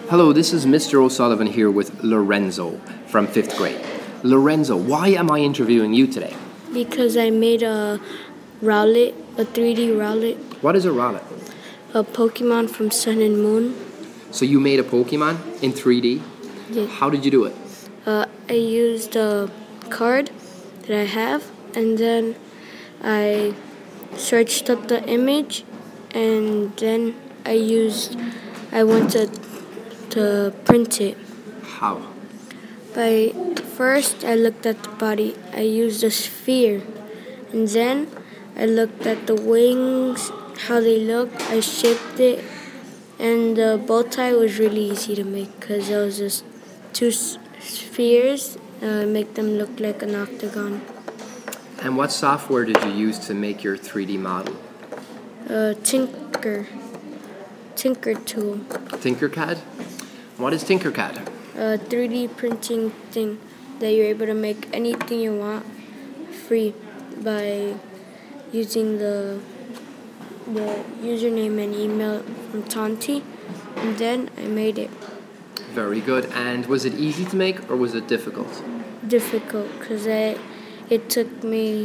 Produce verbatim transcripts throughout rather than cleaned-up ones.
Hello, this is Mister O'Sullivan here with Lorenzo from fifth grade. Lorenzo, why am I interviewing you today? Because I made a Rowlet, a three D Rowlet, What is a Rowlet? a Pokemon from Sun and Moon. So you made a Pokemon in three D? Yeah. How did you do it? Uh, I used a card that I have, and then I searched up the image, and then I used, I went to, to print it. How? By first, I looked at the body. I used a sphere, and then I looked at the wings, how they looked. I shaped it, and the bow tie was really easy to make because it was just two s- spheres, uh, make them look like an octagon. And what software did you use to make your three D model? Uh, Tinker, Tinker tool, Tinkercad? What is Tinkercad? a three D printing thing that you're able to make anything you want free by using the the username and email from Tanti, and then I made it. Very good. And was it easy to make or was it difficult? Difficult because I it took me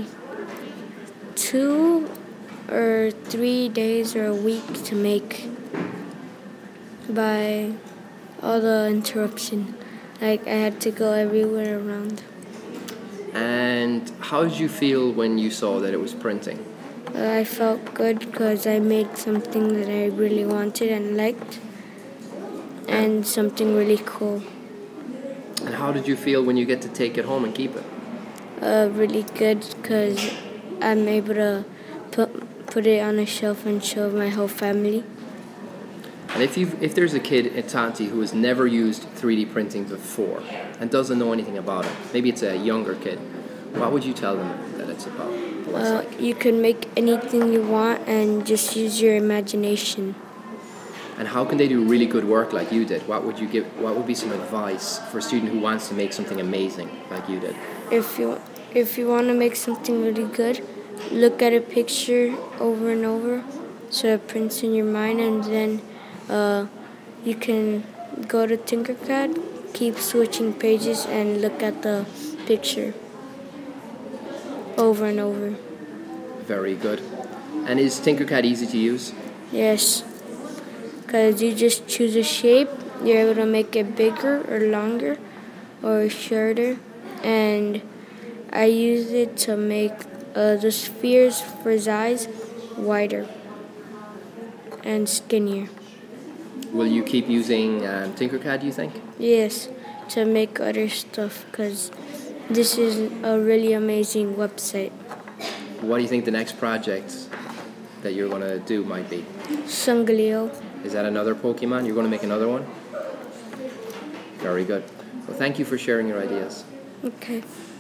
two or three days or a week to make by all the interruption. Like I had to go everywhere around. And how did you feel when you saw that it was printing? Uh, I felt good because I made something that I really wanted and liked, and something really cool. And how did you feel when you get to take it home and keep it? Uh, really good because I'm able to put put it on a shelf and show my whole family. And if you if there's a kid at Tanti who has never used three D printing before and doesn't know anything about it, maybe it's a younger kid, what would you tell them that it's about? What's Uh, like? you can make anything you want and just use your imagination. And how can they do really good work like you did? What would you give? What would be some advice for a student who wants to make something amazing like you did? If you if you want to make something really good, look at a picture over and over so it prints in your mind, and then uh, you can go to Tinkercad, keep switching pages, and look at the picture over and over. Very good. And is Tinkercad easy to use? Yes, because you just choose a shape, you're able to make it bigger or longer or shorter, and I use it to make uh, the spheres for his eyes wider and skinnier. Will you keep using um, Tinkercad, you think? Yes, to make other stuff because this is a really amazing website. What do you think the next project that you're going to do might be? Sungaleo. Is that another Pokemon? You're going to make another one? Very good. Well, thank you for sharing your ideas. Okay.